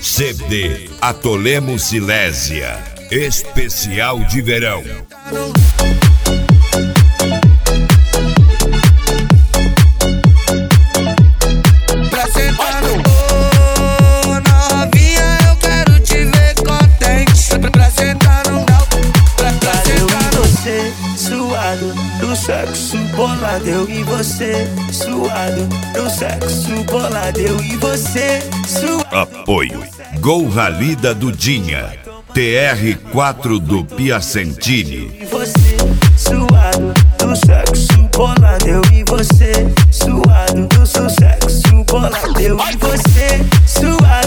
CD Atolemos Silésia, especial de verão. Pra sentar no novinha, eu quero te ver contente. Pra sentar no pra sentar no você, suado, do sexo bolado. Eu e você, suado, do sexo bolado. Eu e você, suado. Apoio Gol Rally da Dudinha, TR4 do Piacentini. E você, suado, do sexo bolado. Eu e você, suado, do seu sexo bolado. Eu e você, suado.